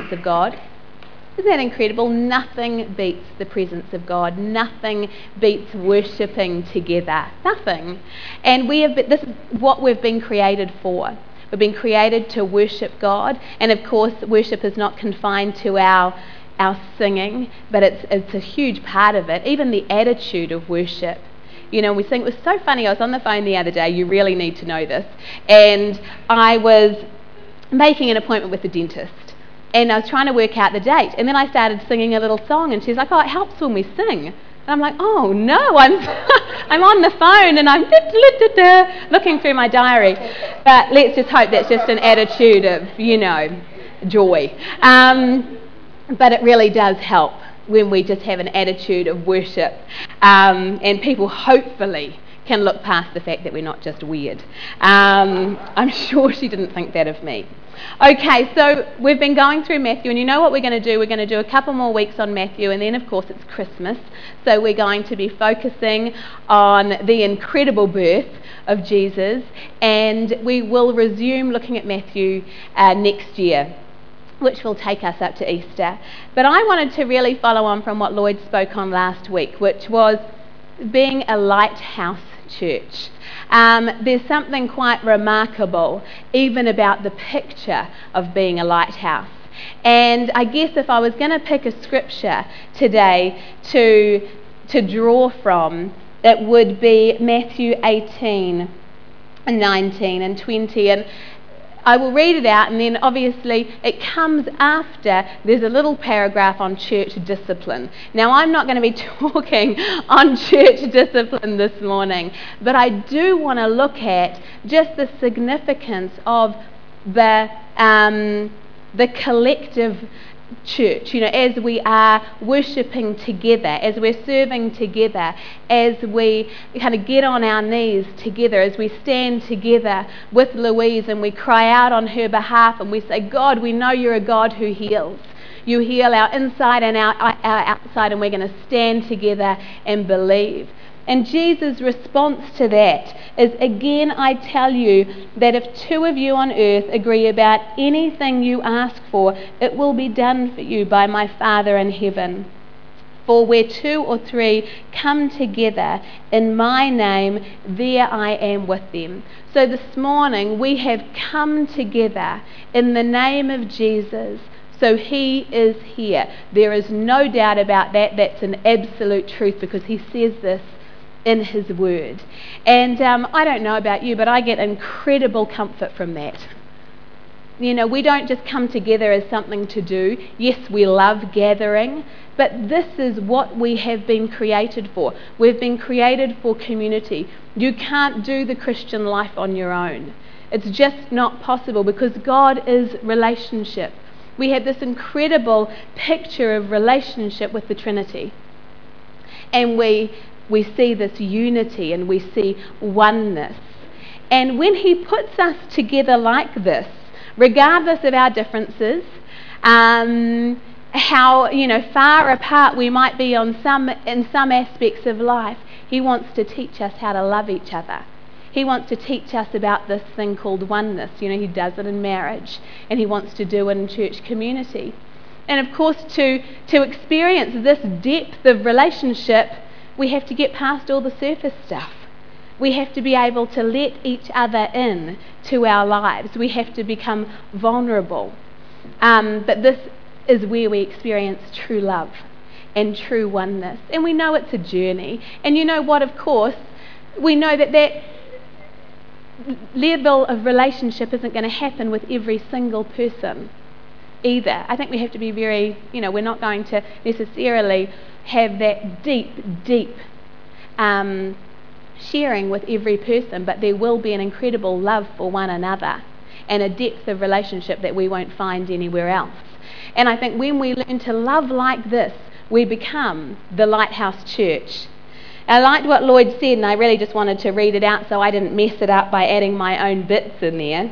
presence of God. Isn't that incredible? Nothing beats the presence of God. Nothing beats worshipping together. Nothing. And this is what we've been created for. We've been created to worship God. And of course, worship is not confined to our singing, but it's a huge part of it. Even the attitude of worship. You know, we sing. It was so funny. I was on the phone the other day. You really need to know this. And I was making an appointment with the dentist. And I was trying to work out the date. And then I started singing a little song. And she's like, oh, it helps when we sing. And I'm like, oh, no, I'm on the phone and I'm looking through my diary. But let's just hope that's just an attitude of, joy. But it really does help when we just have an attitude of worship. And people hopefully can look past the fact that we're not just weird. I'm sure she didn't think that of me. Okay, so we've been going through Matthew, and you know what we're going to do? We're going to do a couple more weeks on Matthew, and then, of course, it's Christmas. So we're going to be focusing on the incredible birth of Jesus, and we will resume looking at Matthew next year, which will take us up to Easter. But I wanted to really follow on from what Lloyd spoke on last week, which was being a lighthouse church. There's something quite remarkable even about the picture of being a lighthouse. And I guess if I was going to pick a scripture today to draw from, it would be Matthew 18, 19 and 20. And I will read it out, and then obviously it comes after there's a little paragraph on church discipline. Now, I'm not going to be talking on church discipline this morning, but I do want to look at just the significance of the collective church, as we are worshipping together, as we're serving together, as we kind of get on our knees together, as we stand together with Louise and we cry out on her behalf and we say, God, we know you're a God who heals. You heal our inside and our outside, and we're going to stand together and believe. And Jesus' response to that is, again, I tell you that if two of you on earth agree about anything you ask for, it will be done for you by my Father in heaven. For where two or three come together in my name, there I am with them. So this morning we have come together in the name of Jesus. So he is here. There is no doubt about that. That's an absolute truth, because he says this in his word. And I don't know about you, but I get incredible comfort from that. We don't just come together as something to do. Yes, we love gathering, but this is what we have been created for. We've been created for community. You can't do the Christian life on your own. It's just not possible, because God is relationship. We have this incredible picture of relationship with the Trinity. And we see this unity and we see oneness. And when he puts us together like this, regardless of our differences, how far apart we might be in some aspects of life, he wants to teach us how to love each other. He wants to teach us about this thing called oneness. He does it in marriage, and he wants to do it in church community. And of course, to experience this depth of relationship, we have to get past all the surface stuff. We have to be able to let each other in to our lives. We have to become vulnerable. But this is where we experience true love and true oneness. And we know it's a journey. And you know what, of course, we know that level of relationship isn't going to happen with every single person either. I think we have to be very, we're not going to necessarily have that deep sharing with every person, but there will be an incredible love for one another and a depth of relationship that we won't find anywhere else. And I think when we learn to love like this, we become the Lighthouse Church. I liked what Lloyd said, and I really just wanted to read it out so I didn't mess it up by adding my own bits in there.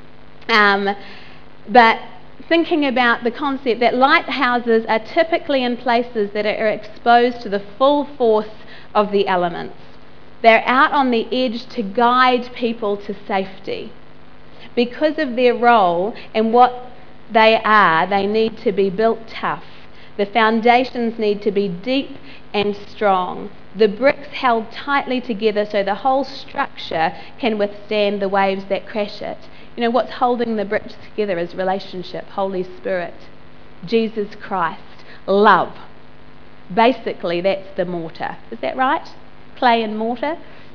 But thinking about the concept that lighthouses are typically in places that are exposed to the full force of the elements. They're out on the edge to guide people to safety. Because of their role and what they need to be built tough. The foundations need to be deep and strong. The bricks held tightly together so the whole structure can withstand the waves that crash it. You know, what's holding the bricks together is relationship, Holy Spirit, Jesus Christ, love. Basically, that's the mortar. Is that right? Clay and mortar?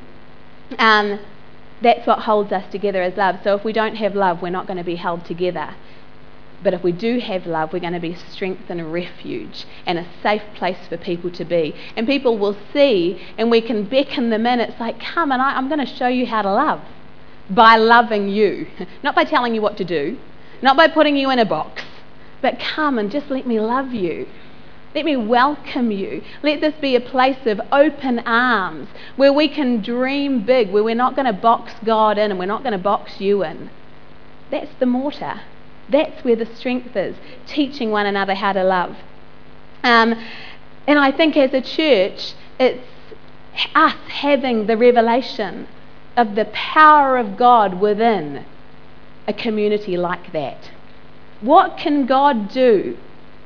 That's what holds us together as love. So if we don't have love, we're not going to be held together. But if we do have love, we're going to be strength and a refuge and a safe place for people to be. And people will see, and we can beckon them in. It's like, come and I'm going to show you how to love by loving you. Not by telling you what to do, not by putting you in a box, but come and just let me love you. Let me welcome you. Let this be a place of open arms where we can dream big, where we're not going to box God in and we're not going to box you in. That's the mortar. That's where the strength is, teaching one another how to love. And I think as a church, it's us having the revelation of the power of God within a community like that. What can God do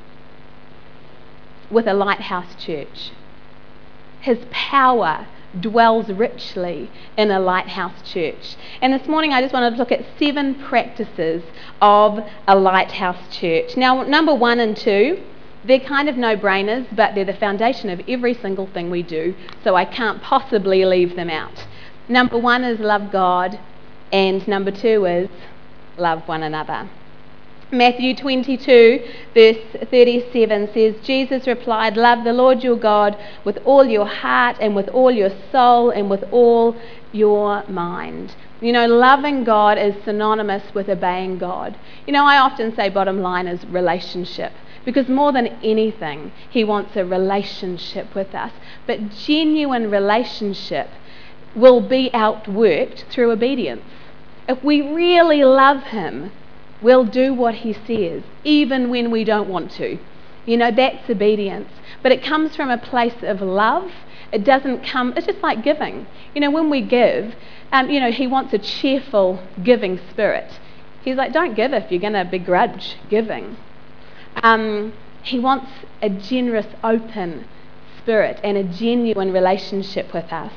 with a lighthouse church? His power dwells richly in a lighthouse church. And this morning I just wanted to look at 7 practices of a lighthouse church. Now, number 1 and 2, they're kind of no-brainers, but they're the foundation of every single thing we do, so I can't possibly leave them out. Number 1 is love God, and number 2 is love one another. Matthew 22, verse 37 says, Jesus replied, love the Lord your God with all your heart and with all your soul and with all your mind. You know, loving God is synonymous with obeying God. You know, I often say bottom line is relationship, because more than anything, he wants a relationship with us. But genuine relationship will be outworked through obedience. If we really love him, we'll do what he says, even when we don't want to. You know, that's obedience. But it comes from a place of love. It doesn't come, it's just like giving. You know, when we give, you know, he wants a cheerful giving spirit. He's like, don't give if you're going to begrudge giving. He wants a generous, open spirit and a genuine relationship with us.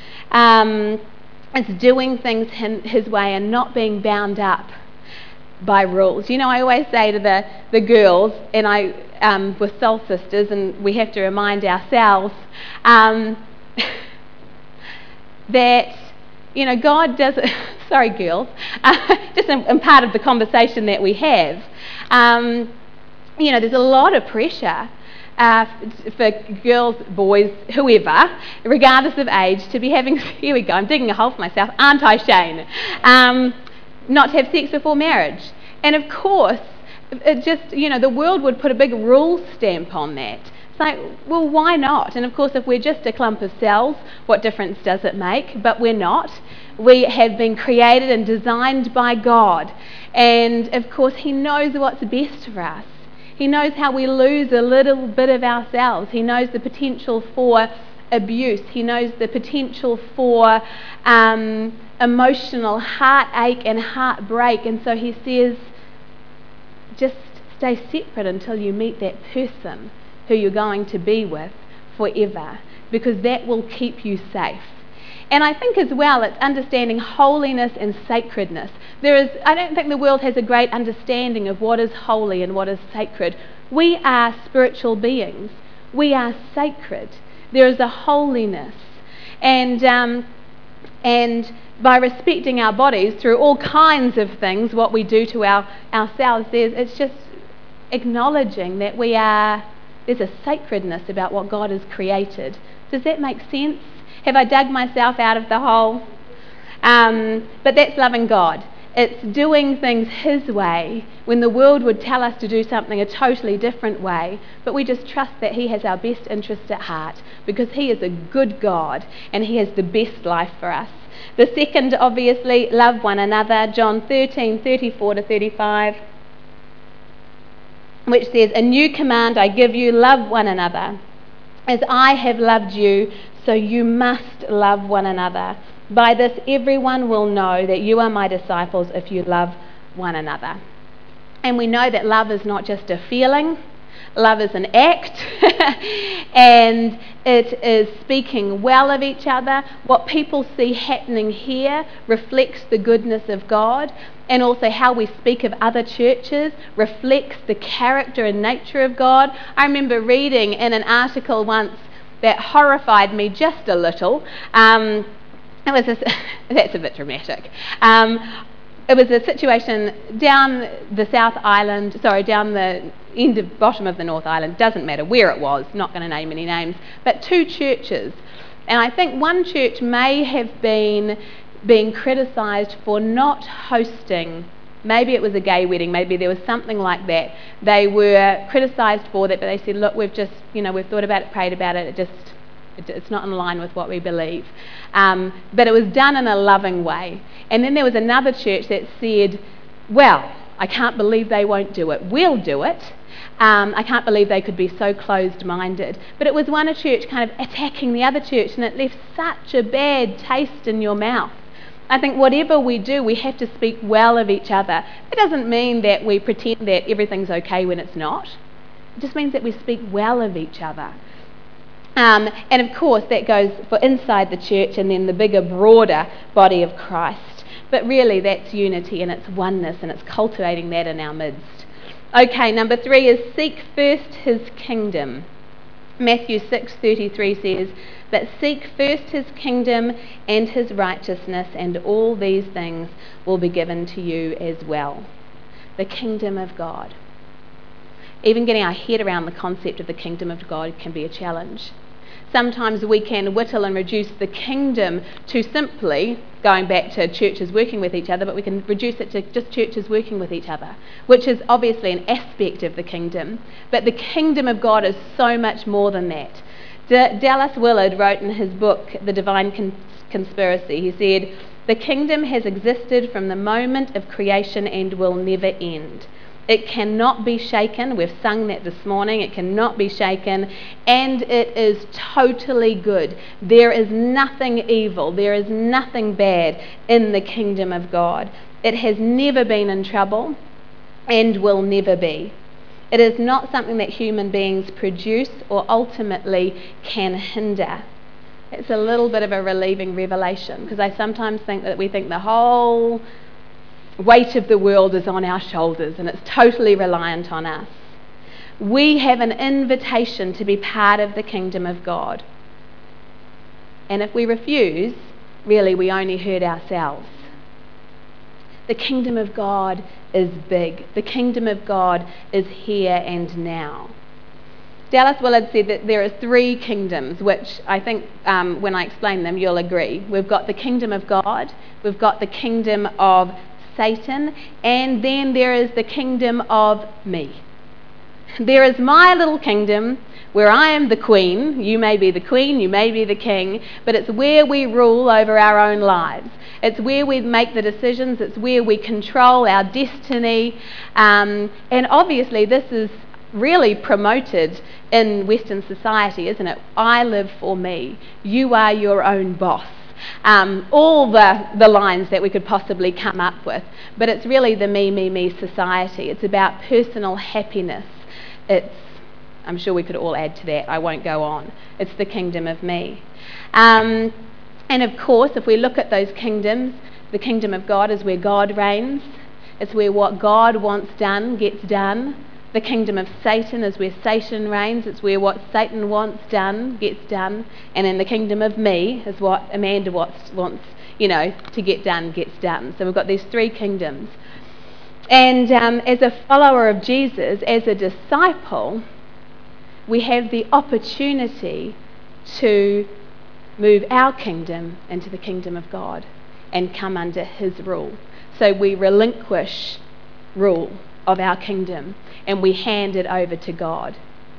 It's doing things his way and not being bound up by rules. You know, I always say to the girls, and we're soul sisters, and we have to remind ourselves that, you know, God doesn't, sorry girls, just in part of the conversation that we have, you know, there's a lot of pressure for girls, boys, whoever, regardless of age, to be having, here we go, I'm digging a hole for myself, aren't I, Shane? Not to have sex before marriage. And of course, it just, you know, the world would put a big rule stamp on that. It's like, well, why not? And of course, if we're just a clump of cells, what difference does it make? But we're not. We have been created and designed by God. And of course, he knows what's best for us. He knows how we lose a little bit of ourselves. He knows the potential for abuse. He knows the potential for emotional heartache and heartbreak. And so he says, just stay separate until you meet that person who you're going to be with forever, because that will keep you safe. And I think as well, it's understanding holiness and sacredness. I don't think the world has a great understanding of what is holy and what is sacred. We are spiritual beings. We are sacred. There is a holiness. And by respecting our bodies through all kinds of things, what we do to ourselves, it's just acknowledging that there's a sacredness about what God has created. Does that make sense? Have I dug myself out of the hole? But that's loving God. It's doing things his way when the world would tell us to do something a totally different way, but we just trust that he has our best interest at heart, because he is a good God and he has the best life for us. The second, obviously, love one another. John 13:34-35, which says, a new command I give you, love one another. As I have loved you, so you must love one another. By this everyone will know that you are my disciples if you love one another. And we know that love is not just a feeling, love is an act, and it is speaking well of each other. What people see happening here reflects the goodness of God, and also how we speak of other churches reflects the character and nature of God. I remember reading in an article once that horrified me just a little. It was that's a bit dramatic. It was a situation down the down the bottom of the North Island, doesn't matter where it was, not going to name any names, but two churches. And I think one church may have been being criticised for not hosting, maybe it was a gay wedding, maybe there was something like that. They were criticised for that, but they said, look, we've thought about it, prayed about it, it's not in line with what we believe. But it was done in a loving way. And then there was another church that said, well, I can't believe they won't do it. We'll do it. I can't believe they could be so closed-minded. But it was one church kind of attacking the other church, and it left such a bad taste in your mouth. I think whatever we do, we have to speak well of each other. It doesn't mean that we pretend that everything's okay when it's not. It just means that we speak well of each other. And of course that goes for inside the church and then the bigger, broader body of Christ. But really that's unity and it's oneness, and it's cultivating that in our midst. Okay, number 3 is seek first his kingdom. Matthew 6:33 says, but seek first his kingdom and his righteousness, and all these things will be given to you as well. The kingdom of God. Even getting our head around the concept of the kingdom of God can be a challenge. Sometimes we can whittle and reduce the kingdom to simply going back to churches working with each other, but we can reduce it to just churches working with each other, which is obviously an aspect of the kingdom. But the kingdom of God is so much more than that. Dallas Willard wrote in his book, The Divine Conspiracy, he said, the kingdom has existed from the moment of creation and will never end. It cannot be shaken. We've sung that this morning. It cannot be shaken. And it is totally good. There is nothing evil. There is nothing bad in the kingdom of God. It has never been in trouble and will never be. It is not something that human beings produce or ultimately can hinder. It's a little bit of a relieving revelation, because I sometimes think that we think the whole weight of the world is on our shoulders and it's totally reliant on us. We have an invitation to be part of the kingdom of God. And if we refuse, really we only hurt ourselves. The kingdom of God is big. The kingdom of God is here and now. Dallas Willard said that there are 3 kingdoms, which I think when I explain them you'll agree. We've got the kingdom of God, we've got the kingdom of Satan, and then there is the kingdom of me. There is my little kingdom where I am the queen. You may be the queen, you may be the king, but it's where we rule over our own lives. It's where we make the decisions, it's where we control our destiny, and obviously this is really promoted in Western society, isn't it? I live for me. You are your own boss. All the lines that we could possibly come up with. But it's really the me society. It's about personal happiness. I'm sure we could all add to that. I won't go on. It's the kingdom of me. And of course, if we look at those kingdoms, the kingdom of God is where God reigns. It's where what God wants done gets done. The kingdom of Satan is where Satan reigns. It's where what Satan wants done gets done. And in the kingdom of me is what Amanda wants to get done gets done. So we've got these 3 kingdoms. And as a follower of Jesus, as a disciple, we have the opportunity to move our kingdom into the kingdom of God and come under his rule. So we relinquish rule of our kingdom and we hand it over to God.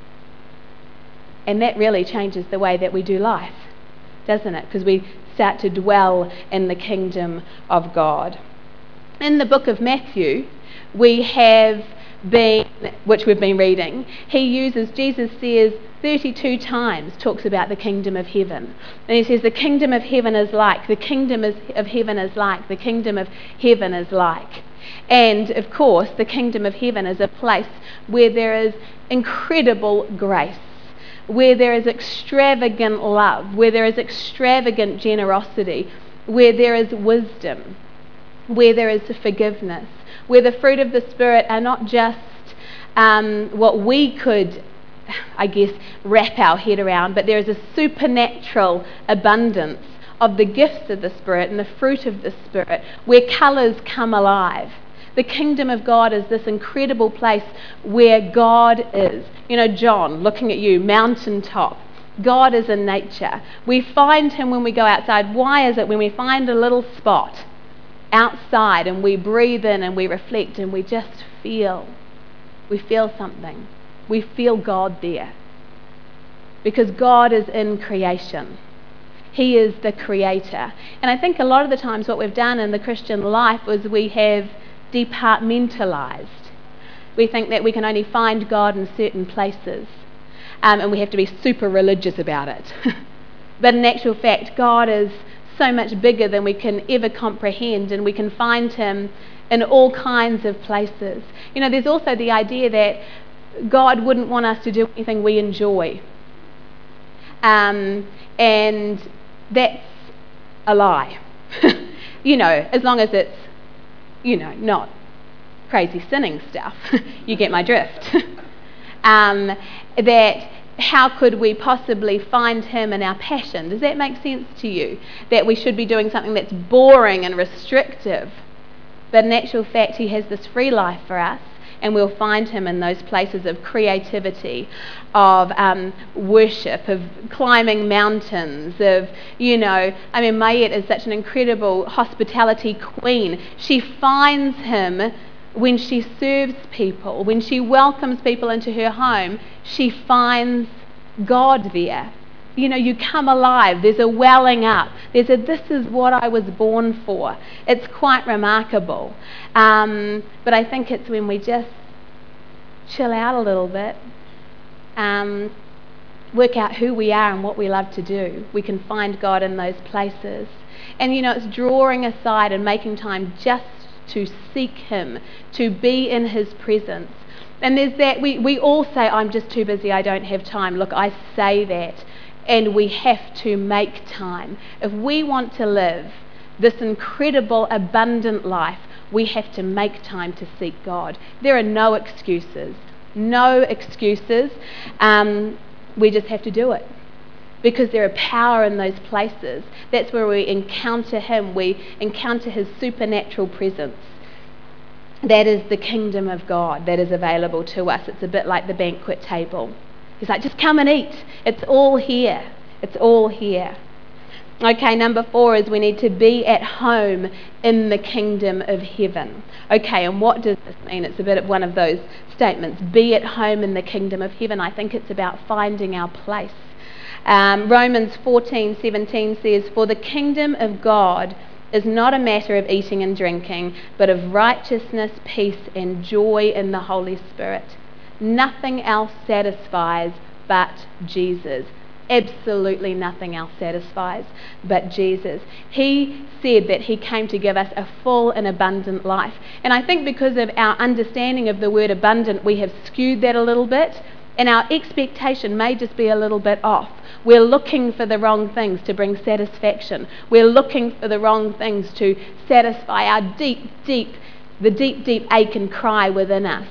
And that really changes the way that we do life, doesn't it? Because we start to dwell in the kingdom of God. In the book of Matthew, we have which we've been reading, Jesus says 32 times, talks about the kingdom of heaven. And he says the kingdom of heaven is like, the kingdom of heaven is like, the kingdom of heaven is like. And of course, the kingdom of heaven is a place where there is incredible grace, where there is extravagant love, where there is extravagant generosity, where there is wisdom, where there is forgiveness, where the fruit of the Spirit are not just what we could, I guess, wrap our head around, but there is a supernatural abundance of the gifts of the Spirit and the fruit of the Spirit, where colours come alive. The kingdom of God is this incredible place where God is. You know, John, looking at you, mountaintop. God is in nature. We find him when we go outside. Why is it when we find a little spot outside and we breathe in and we reflect and we just feel, we feel something. We feel God there. Because God is in creation. He is the creator. And I think a lot of the times what we've done in the Christian life was we have departmentalized. We think that we can only find God in certain places, and we have to be super religious about it. But in actual fact, God is so much bigger than we can ever comprehend, and we can find him in all kinds of places. You know, there's also the idea that God wouldn't want us to do anything we enjoy. And that's a lie. You know, as long as it's, you know, not crazy sinning stuff. You get my drift. That how could we possibly find him in our passion? Does that make sense to you? That we should be doing something that's boring and restrictive. But in actual fact, he has this free life for us, and we'll find him in those places of creativity, of worship, of climbing mountains, of, you know, I mean, Mayet is such an incredible hospitality queen. She finds him when she serves people, when she welcomes people into her home, she finds God there. You know, you come alive, there's a welling up, there's a this is what I was born for. It's quite remarkable. But I think it's when we just chill out a little bit, work out who we are and what we love to do, we can find God in those places. And you know, it's drawing aside and making time just to seek him, to be in his presence. And there's that, we all say, I'm just too busy, I don't have time. Look, I say that, and we have to make time. If we want to live this incredible, abundant life, we have to make time to seek God. There are no excuses. No excuses. We just have to do it. Because there are power in those places. That's where we encounter him. We encounter his supernatural presence. That is the kingdom of God that is available to us. It's a bit like the banquet table. He's like, just come and eat. It's all here. It's all here. Okay, number 4 is we need to be at home in the kingdom of heaven. Okay, and what does this mean? It's a bit of one of those statements. Be at home in the kingdom of heaven. I think it's about finding our place. Romans 14:17 says, for the kingdom of God is not a matter of eating and drinking, but of righteousness, peace, and joy in the Holy Spirit. Nothing else satisfies but Jesus. Absolutely nothing else satisfies but Jesus. He said that he came to give us a full and abundant life. And I think because of our understanding of the word abundant, we have skewed that a little bit, and our expectation may just be a little bit off. We're looking for the wrong things to bring satisfaction. We're looking for the wrong things to satisfy our deep ache and cry within us.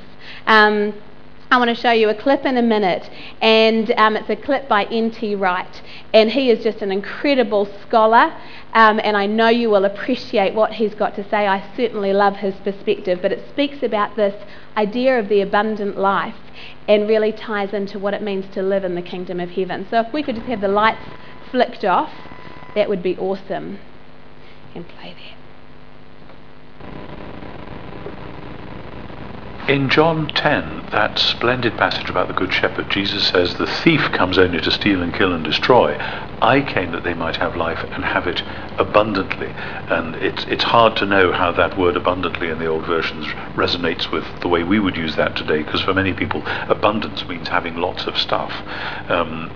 I want to show you a clip in a minute, and it's a clip by N.T. Wright, and he is just an incredible scholar, and I know you will appreciate what he's got to say. I certainly love his perspective, but it speaks about this idea of the abundant life and really ties into what it means to live in the kingdom of heaven. So if we could just have the lights flicked off, that would be awesome. You can play that. In John 10, that splendid passage about the Good Shepherd, Jesus says, the thief comes only to steal and kill and destroy. I came that they might have life and have it abundantly. And it's hard to know how that word abundantly in the old versions resonates with the way we would use that today, because for many people, abundance means having lots of stuff.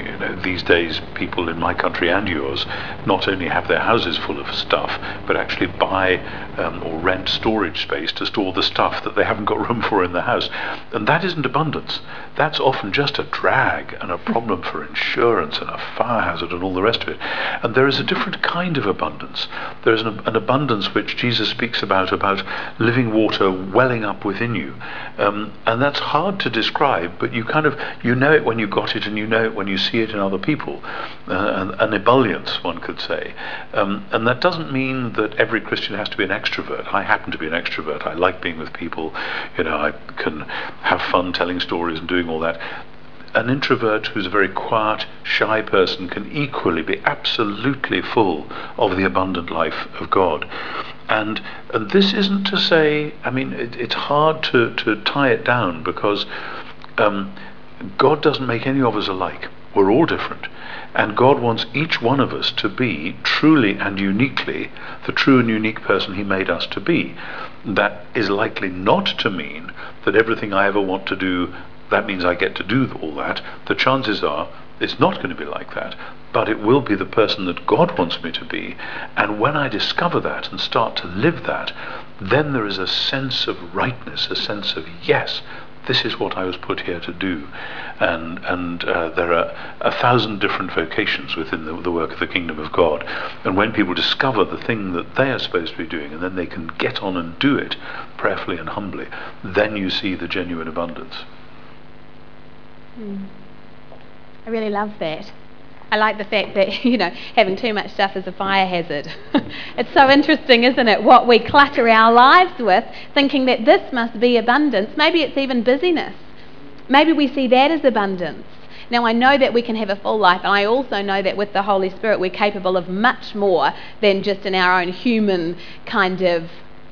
these days people in my country and yours not only have their houses full of stuff, but actually buy or rent storage space to store the stuff that they haven't got room for in the house. And that isn't abundance. That's often just a drag and a problem for insurance and a fire hazard and all the rest of it. And there is a different kind of abundance. There is an abundance which Jesus speaks about living water welling up within you. And that's hard to describe, but you know it when you got it, and you know it when you see it in other people. An ebullience, one could say. And that doesn't mean that every Christian has to be an extrovert. I happen to be an extrovert. I like being with people. I can have fun telling stories and doing all that. An introvert who's a very quiet, shy person can equally be absolutely full of the abundant life of God. And this isn't to say, it's hard to tie it down, because God doesn't make any of us alike. We're all different. And God wants each one of us to be truly and uniquely the true and unique person he made us to be. That is likely not to mean that everything I ever want to do, that means I get to do all that. The chances are it's not going to be like that, but it will be the person that God wants me to be. And when I discover that and start to live that, then there is a sense of rightness, a sense of, yes, this is what I was put here to do. And there are 1,000 different vocations within the work of the kingdom of God. And when people discover the thing that they are supposed to be doing, and then they can get on and do it prayerfully and humbly, then you see the genuine abundance. I really love that. I like the fact that, having too much stuff is a fire hazard. It's so interesting, isn't it, what we clutter our lives with, thinking that this must be abundance. Maybe it's even busyness. Maybe we see that as abundance. Now, I know that we can have a full life, and I also know that with the Holy Spirit we're capable of much more than just in our own human kind of,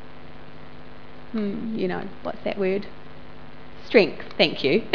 what's that word? Strength, thank you.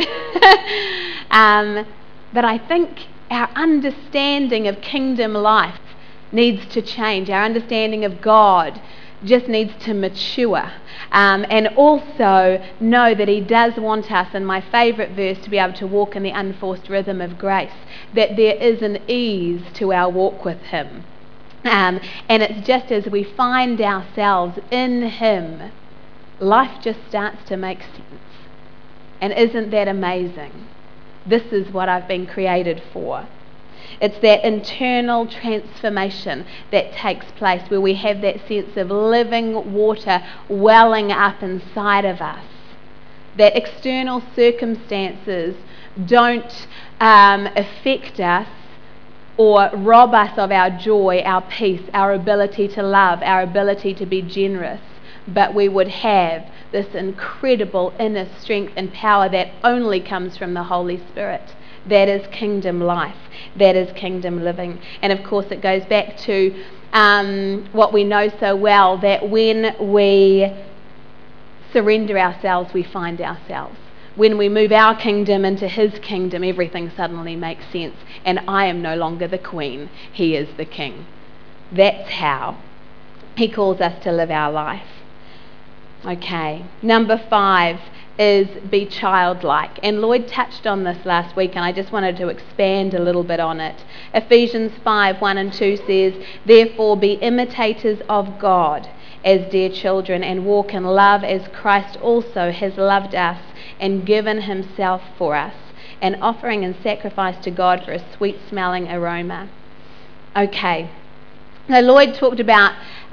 But I think our understanding of kingdom life needs to change. Our understanding of God just needs to mature. And also know that he does want us, in my favourite verse, to be able to walk in the unforced rhythm of grace, that there is an ease to our walk with him. And it's just as we find ourselves in him, life just starts to make sense. And isn't that amazing? This is what I've been created for. It's that internal transformation that takes place, where we have that sense of living water welling up inside of us. That external circumstances don't affect us or rob us of our joy, our peace, our ability to love, our ability to be generous, but we would have this incredible inner strength and power that only comes from the Holy Spirit. That is kingdom life. That is kingdom living. And of course it goes back to what we know so well, that when we surrender ourselves, we find ourselves. When we move our kingdom into his kingdom, everything suddenly makes sense. And I am no longer the queen. He is the king. That's how he calls us to live our life. Okay, number 5 is be childlike. And Lloyd touched on this last week, and I just wanted to expand a little bit on it. Ephesians 5:1-2 says, "Therefore be imitators of God as dear children, and walk in love as Christ also has loved us and given himself for us, an offering and sacrifice to God for a sweet-smelling aroma." Okay. Now, Lloyd talked about,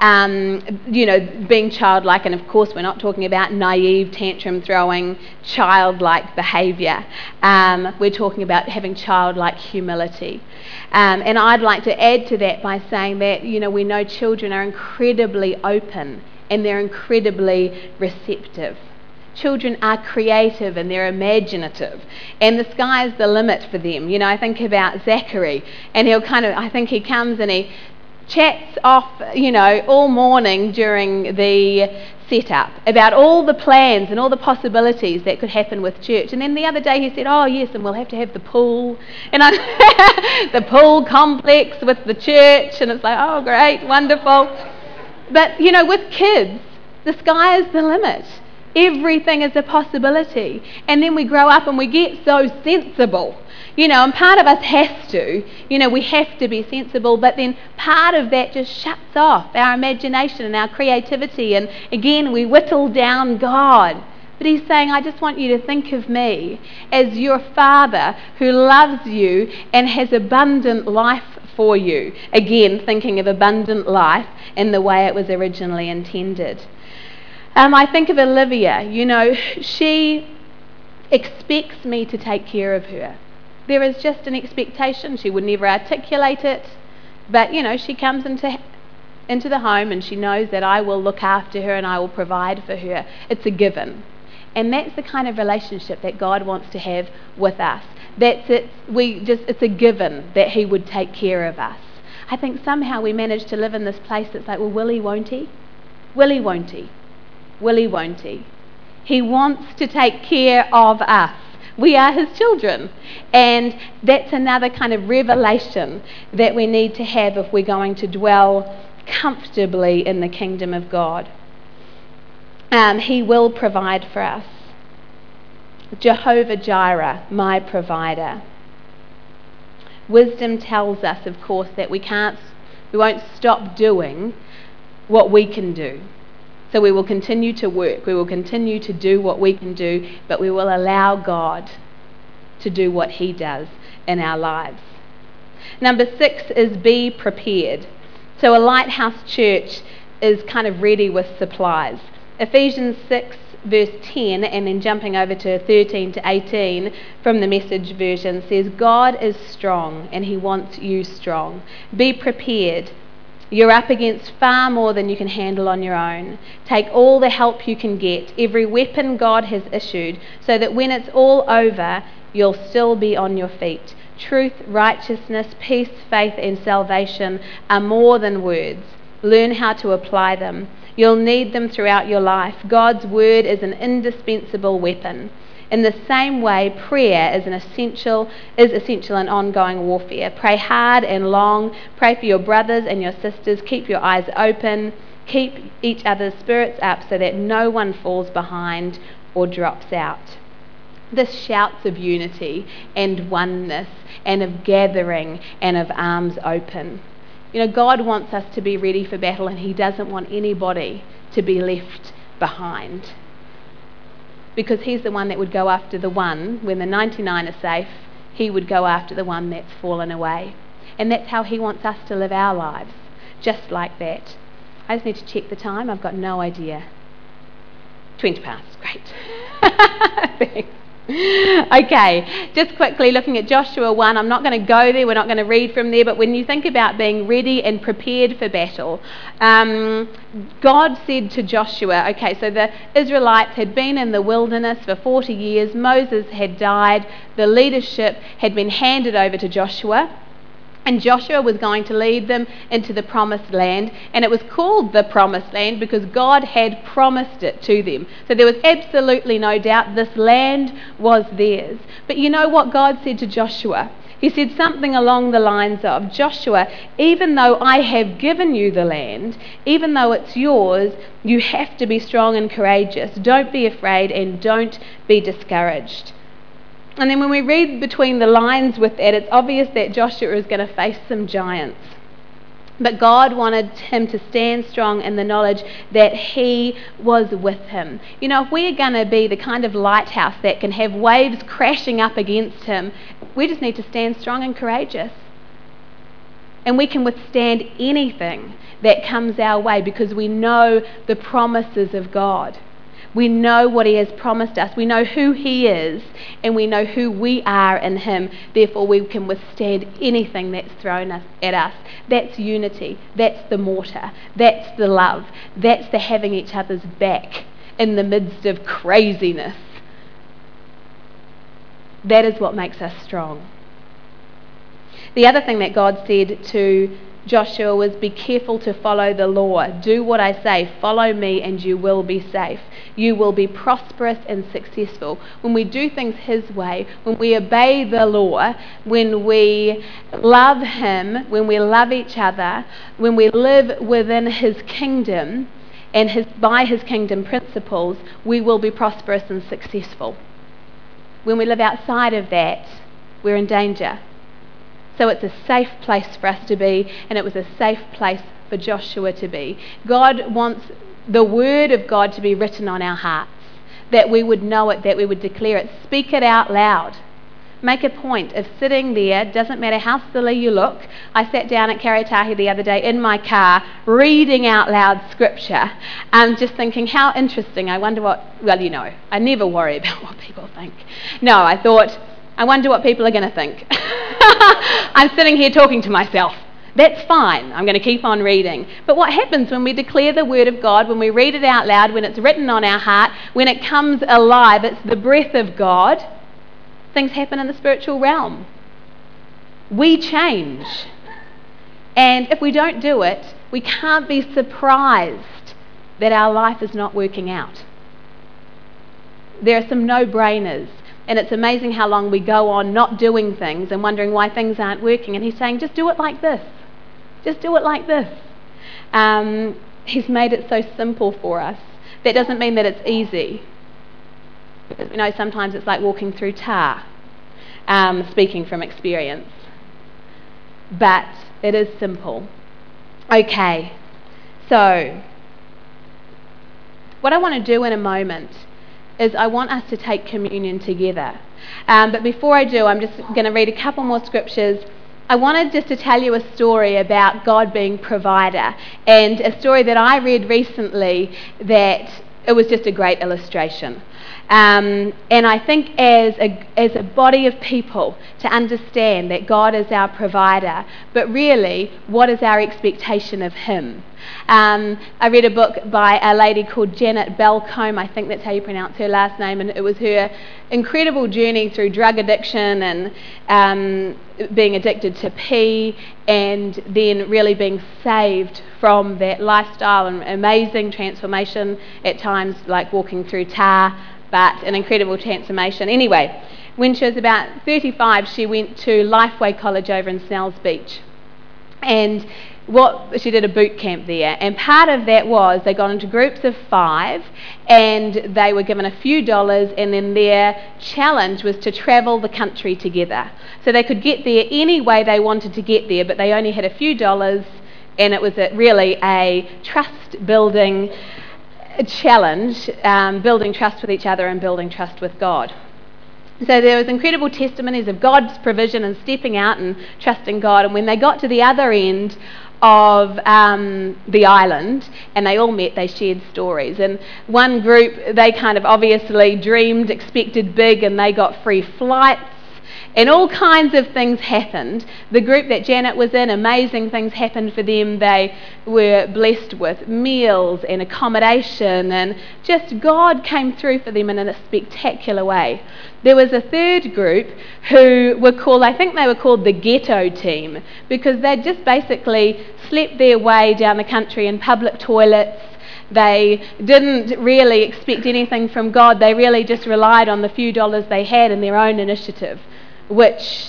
being childlike, and of course we're not talking about naive, tantrum-throwing, childlike behaviour. We're talking about having childlike humility. And I'd like to add to that by saying that, we know children are incredibly open and they're incredibly receptive. Children are creative and they're imaginative, and the sky's the limit for them. I think about Zachary, and I think he comes and he chats off, all morning during the setup about all the plans and all the possibilities that could happen with church. And then the other day he said, "Oh yes, and we'll have to have the pool, and the pool complex with the church." And it's like, oh great, wonderful. But with kids, the sky is the limit. Everything is a possibility. And then we grow up and we get so sensible. And part of us has to. We have to be sensible, but then part of that just shuts off our imagination and our creativity. And again, we whittle down God. But he's saying, I just want you to think of me as your Father who loves you and has abundant life for you. Again, thinking of abundant life in the way it was originally intended. I think of Olivia. She expects me to take care of her. There is just an expectation. She would never articulate it, but she comes into the home and she knows that I will look after her and I will provide for her. It's a given. And that's the kind of relationship that God wants to have with us. That's it. It's a given that he would take care of us. I think somehow we manage to live in this place that's like, well, will he, won't he? Will he, won't he? Will he, won't he? He wants to take care of us. We are his children. And that's another kind of revelation that we need to have if we're going to dwell comfortably in the kingdom of God. He will provide for us. Jehovah Jireh, my provider. Wisdom tells us, of course, that we won't stop doing what we can do. So we will continue to work, we will continue to do what we can do, but we will allow God to do what he does in our lives. Number 6 is be prepared. So a lighthouse church is kind of ready with supplies. Ephesians 6 verse 10 and then jumping over to 13 to 18 from the Message version says, God is strong and he wants you strong. Be prepared. You're up against far more than you can handle on your own. Take all the help you can get, every weapon God has issued, so that when it's all over, you'll still be on your feet. Truth, righteousness, peace, faith, and salvation are more than words. Learn how to apply them. You'll need them throughout your life. God's word is an indispensable weapon. In the same way, prayer is essential in ongoing warfare. Pray hard and long. Pray for your brothers and your sisters. Keep your eyes open. Keep each other's spirits up so that no one falls behind or drops out. This shouts of unity and oneness and of gathering and of arms open. God wants us to be ready for battle, and he doesn't want anybody to be left behind. Because he's the one that would go after the one. When the 99 are safe, he would go after the one that's fallen away. And that's how he wants us to live our lives, just like that. I just need to check the time. I've got no idea. 20 past. Great. Thanks. Okay, just quickly looking at Joshua 1. I'm not going to go there, we're not going to read from there, but when you think about being ready and prepared for battle, God said to Joshua, okay, so the Israelites had been in the wilderness for 40 years, Moses had died, the leadership had been handed over to Joshua, and Joshua was going to lead them into the promised land, and it was called the promised land because God had promised it to them. So there was absolutely no doubt this land was theirs. But you know what God said to Joshua? He said something along the lines of, Joshua, even though I have given you the land, even though it's yours, you have to be strong and courageous. Don't be afraid and don't be discouraged. And then when we read between the lines with that, it's obvious that Joshua is going to face some giants. But God wanted him to stand strong in the knowledge that he was with him. If we're going to be the kind of lighthouse that can have waves crashing up against him, we just need to stand strong and courageous. And we can withstand anything that comes our way because we know the promises of God. We know what he has promised us. We know who he is, and we know who we are in him. Therefore, we can withstand anything that's thrown at us. That's unity. That's the mortar. That's the love. That's the having each other's back in the midst of craziness. That is what makes us strong. The other thing that God said to Joshua was, be careful to follow the law. Do what I say. Follow me and you will be safe. You will be prosperous and successful. When we do things his way, when we obey the law, when we love him, when we love each other, when we live within his kingdom, and by his kingdom principles, we will be prosperous and successful. When we live outside of that, we're in danger. So it's a safe place for us to be, and it was a safe place for Joshua to be. God wants the word of God to be written on our hearts, that we would know it, that we would declare it, speak it out loud. Make a point of sitting there, doesn't matter how silly you look. I sat down at Karatahi the other day in my car reading out loud scripture, just thinking how interesting. I wonder what, I never worry about what people think. No, I thought, I wonder what people are going to think. I'm sitting here talking to myself. That's fine. I'm going to keep on reading. But what happens when we declare the word of God, when we read it out loud, when it's written on our heart, when it comes alive, it's the breath of God, things happen in the spiritual realm. We change. And if we don't do it, we can't be surprised that our life is not working out. There are some no-brainers. And it's amazing how long we go on not doing things and wondering why things aren't working. And he's saying, just do it like this. Just do it like this. He's made it so simple for us. That doesn't mean that it's easy. Because sometimes it's like walking through tar, speaking from experience. But it is simple. Okay, so what I want to do in a moment is I want us to take communion together. But before I do, I'm just going to read a couple more scriptures. I wanted just to tell you a story about God being provider, and a story that I read recently that it was just a great illustration. And I think as a body of people to understand that God is our provider, but really, what is our expectation of Him? I read a book by a lady called Janet Balcombe, I think that's how you pronounce her last name, and it was her incredible journey through drug addiction and being addicted to pee, and then really being saved from that lifestyle, and amazing transformation at times, like walking through tar, but an incredible transformation. Anyway, when she was about 35, she went to Lifeway College over in Snells Beach. And she did a boot camp there, and part of that was they got into groups of 5, and they were given a few dollars, and then their challenge was to travel the country together. So they could get there any way they wanted to get there, but they only had a few dollars, and it was really a trust-building challenge, building trust with each other and building trust with God. So there was incredible testimonies of God's provision and stepping out and trusting God. And when they got to the other end of the island and they all met, they shared stories. And one group, they kind of obviously dreamed, expected big, and they got free flights. And all kinds of things happened. The group that Janet was in, amazing things happened for them. They were blessed with meals and accommodation, and just God came through for them in a spectacular way. There was a third group who were called, I think they were called the ghetto team, because they'd just basically slept their way down the country in public toilets. They didn't really expect anything from God. They really just relied on the few dollars they had in their own initiative, which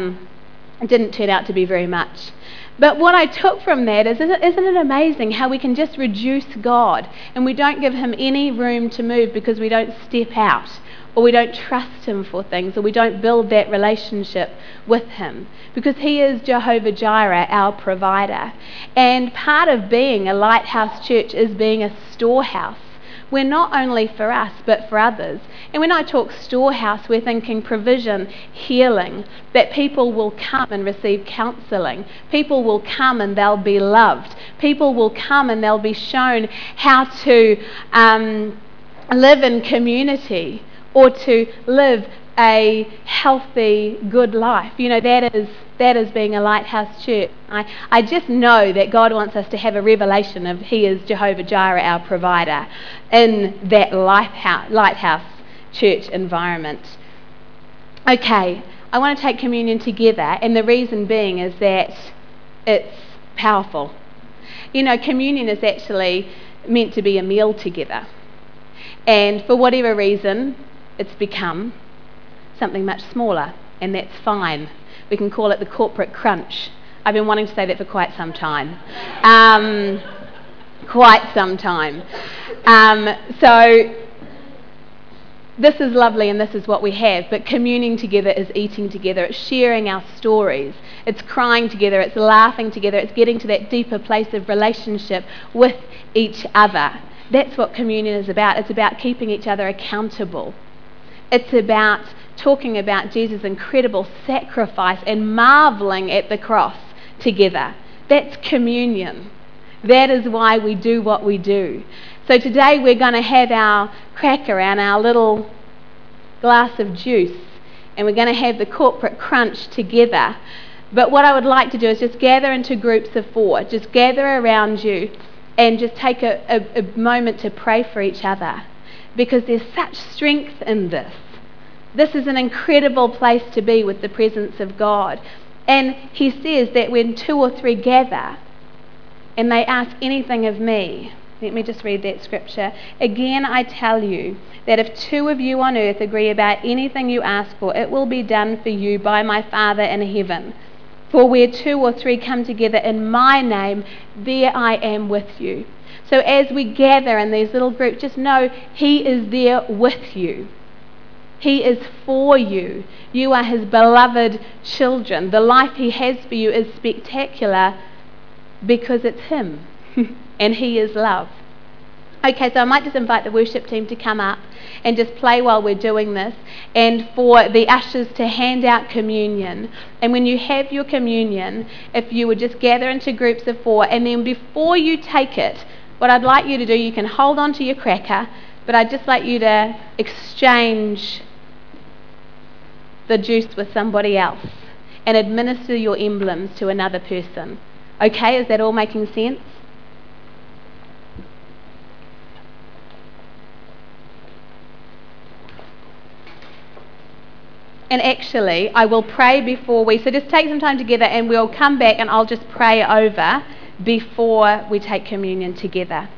didn't turn out to be very much. But what I took from that is, isn't it amazing how we can just reduce God and we don't give Him any room to move because we don't step out, or we don't trust Him for things, or we don't build that relationship with Him, because He is Jehovah Jireh, our provider. And part of being a lighthouse church is being a storehouse. We're not only for us, but for others. And when I talk storehouse, we're thinking provision, healing, that people will come and receive counselling. People will come and they'll be loved. People will come and they'll be shown how to live in community, or to live a healthy, good life. That is being a lighthouse church. I just know that God wants us to have a revelation of He is Jehovah Jireh, our provider, in that lighthouse church environment. Okay, I want to take communion together, and the reason being is that it's powerful. Communion is actually meant to be a meal together. And for whatever reason, it's become something much smaller, and that's fine. We can call it the corporate crunch. I've been wanting to say that for quite some time. quite some time. So this is lovely and this is what we have, but communing together is eating together, it's sharing our stories, it's crying together, it's laughing together, it's getting to that deeper place of relationship with each other. That's what communion is about. It's about keeping each other accountable. It's about talking about Jesus' incredible sacrifice and marvelling at the cross together. That's communion. That is why we do what we do. So today we're going to have our cracker and our little glass of juice, and we're going to have the corporate crunch together. But what I would like to do is just gather into groups of 4. Just gather around you and just take a moment to pray for each other, because there's such strength in this. This is an incredible place to be with the presence of God. And he says that when 2 or 3 gather and they ask anything of me, let me just read that scripture. Again, I tell you that if 2 of you on earth agree about anything you ask for, it will be done for you by my Father in heaven. For where 2 or 3 come together in my name, there I am with you. So as we gather in these little groups, just know he is there with you. He is for you. You are his beloved children. The life he has for you is spectacular because it's him. And he is love. Okay, so I might just invite the worship team to come up and just play while we're doing this, and for the ushers to hand out communion. And when you have your communion, if you would just gather into groups of 4, and then before you take it, what I'd like you to do, you can hold on to your cracker, but I'd just like you to exchange the juice with somebody else and administer your emblems to another person. Okay, is that all making sense? And actually, I will pray before so just take some time together, and we'll come back and I'll just pray over before we take communion together.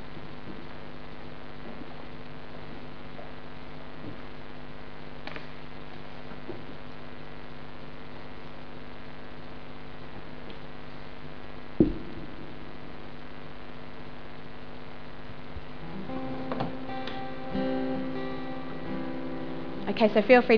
Okay, so feel free